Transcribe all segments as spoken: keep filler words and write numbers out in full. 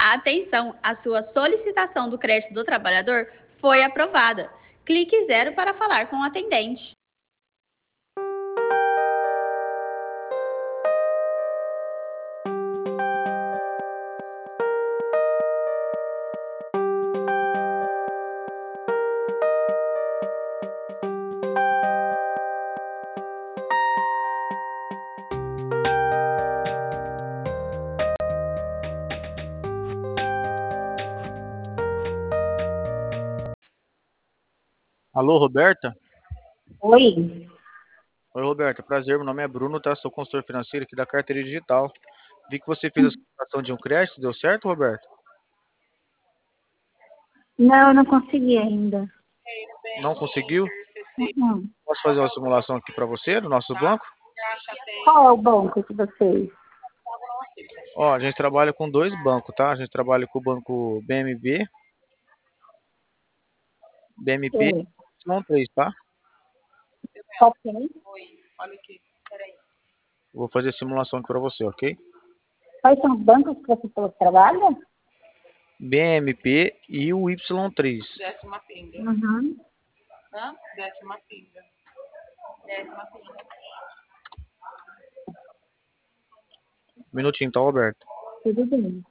Atenção, a sua solicitação do crédito do trabalhador foi aprovada. Clique zero para falar com o atendente. Alô, Roberta? Oi. Oi, Roberta. Prazer, meu nome é Bruno, tá? Sou consultor financeiro aqui da Carteira Digital. Vi que você fez a solicitação de um crédito, deu certo, Roberta? Não, eu não consegui ainda. Não conseguiu? Uhum. Posso fazer uma simulação aqui para você, do nosso banco? Qual é o banco de vocês? Ó, a gente trabalha com dois bancos, tá? A gente trabalha com o banco B M B, B M P Oi. e Y três, tá? Qual que é? Vou fazer a simulação aqui para você, ok? Quais são os bancos que você falou que trabalha? B M P e o Y três. Uhum. Um minutinho, tá, Roberto? Tudo bem.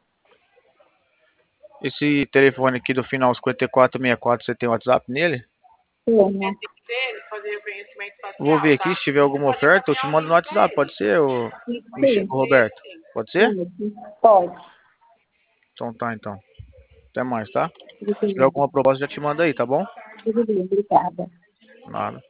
Esse telefone aqui do final cinquenta e quatro sessenta e quatro, você tem WhatsApp nele? Tenho. Vou ver aqui, se tiver alguma oferta, eu te mando no WhatsApp, pode ser, ô, Michel, Sim. ô, Roberto? Pode ser? Pode. Então tá, então. Até mais, tá? Tudo Se tiver bem. alguma proposta, já te manda aí, tá bom? Tudo bem, obrigada. Nada.